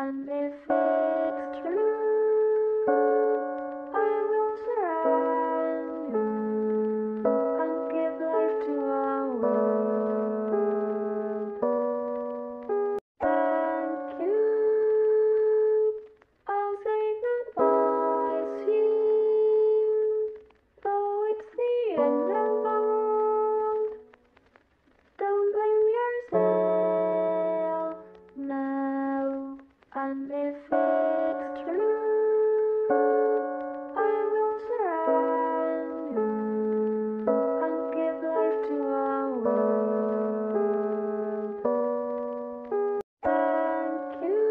And if it's true, I will surround you and give life to our world. Thank you. I'll say goodbye, see you, though it's the end of the world. Don't blame yourself now. And if it's true, I will surround you and give life to our world. Thank you.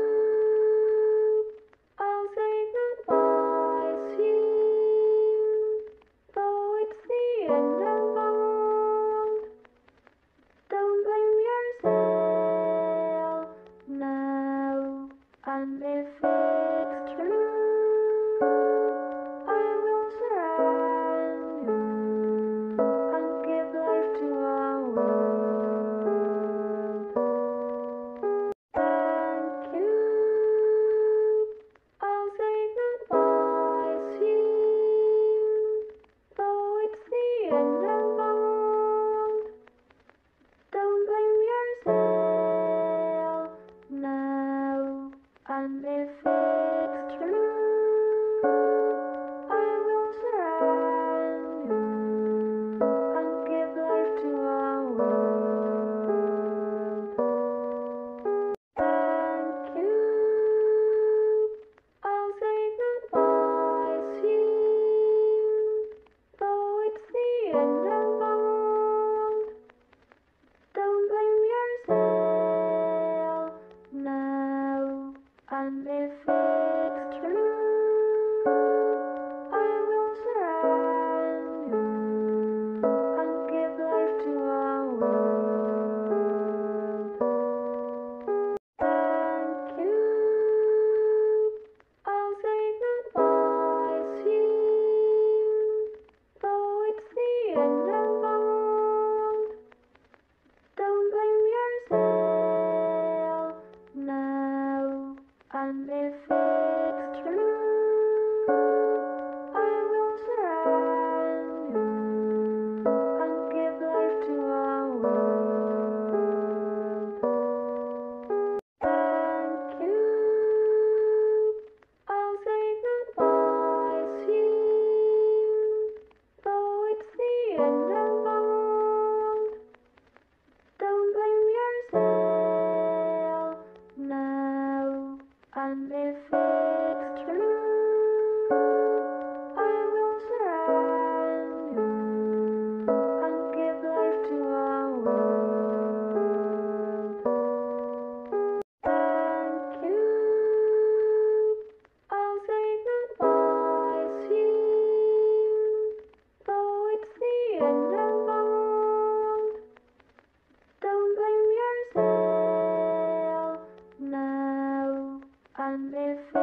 I'll say goodbye, see you, though it's the end of the world. Don't blame yourself now. And if it's true, I will surround you and give life to our world. Thank you. I'll say goodbye, see you, though it's the end of the world. Don't blame yourself now. And if it's true, I will surround you and give life to our world. Thank you. I'll say goodbye, see you, though it's the end of the world. Don't blame yourself now. And if it's true, I will surround you and give life to our world. Thank you. I'll say goodbye, see you, though it's the end of the world. Don't blame yourself now. And if it's true, I will surround you and give life to our world. Thank you. I'll say goodbye, see you, though it's the end of the world. Don't blame yourself now. And if it's true, I will surround you and give life to our world. Thank you. I'll say goodbye, see you, though it's the end of the world. Don't blame yourself now. And if